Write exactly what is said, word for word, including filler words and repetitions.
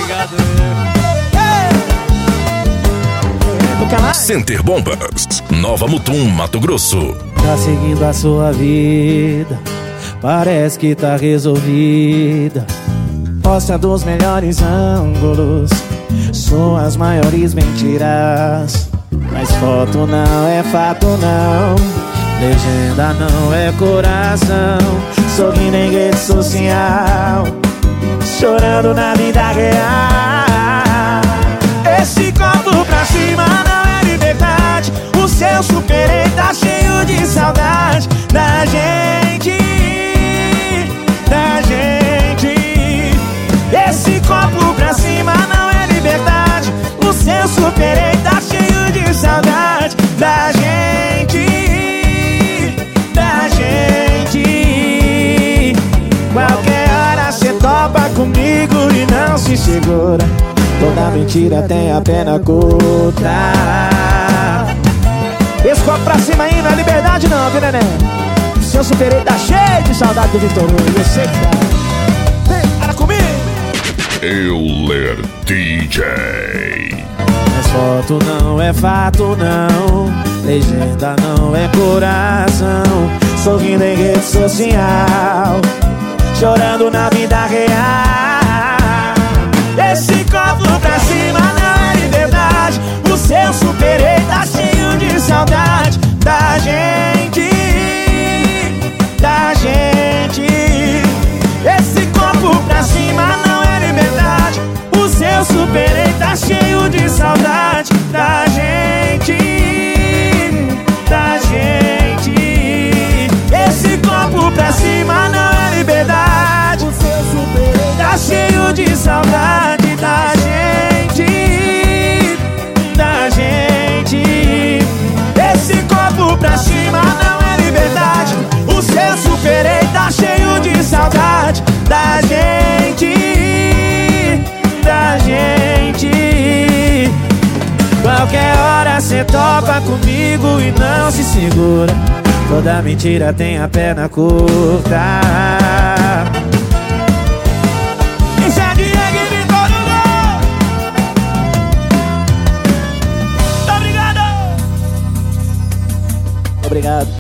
Obrigado. Center Bombas, Nova Mutum, Mato Grosso. Tá seguindo a sua vida, parece que tá resolvida. Posta dos melhores ângulos, suas maiores mentiras. Mas foto não é fato não, legenda não é coração. Sorrindo em rede social, chorando na vida real. Esse copo pra cima não é liberdade. O seu superei tá cheio de saudade da gente, da gente. Esse copo pra cima não é liberdade. O seu superei tá cheio de saudade da gente, da gente. Qualquer hora cê topa comigo e não se segura. Toda mentira tem a pena curta. Esse copo pra cima aí não é liberdade não, viu, neném? O seu superei tá cheio de saudade do Vitor Hugo. Eu sei que tá. Vem, para comigo. Euler D J. Mas foto não é fato não, legenda não é coração. Sorrindo em rede social, chorando na vida real. Esse copo pra cima não é liberdade. O seu superei tá cheio de saudade da gente, da gente. Esse copo pra cima não é liberdade. O seu superei tá cheio de saudade da gente, da gente. Esse copo pra cima não é liberdade. O seu superei tá cheio de saudade da gente, da gente. Esse copo pra cima não é liberdade. O seu superei tá cheio de saudade da gente, da gente. Qualquer hora cê topa comigo e não se segura. Toda mentira tem a perna curta. Isso é Diego e Vitor Hugo. Obrigado. Obrigado.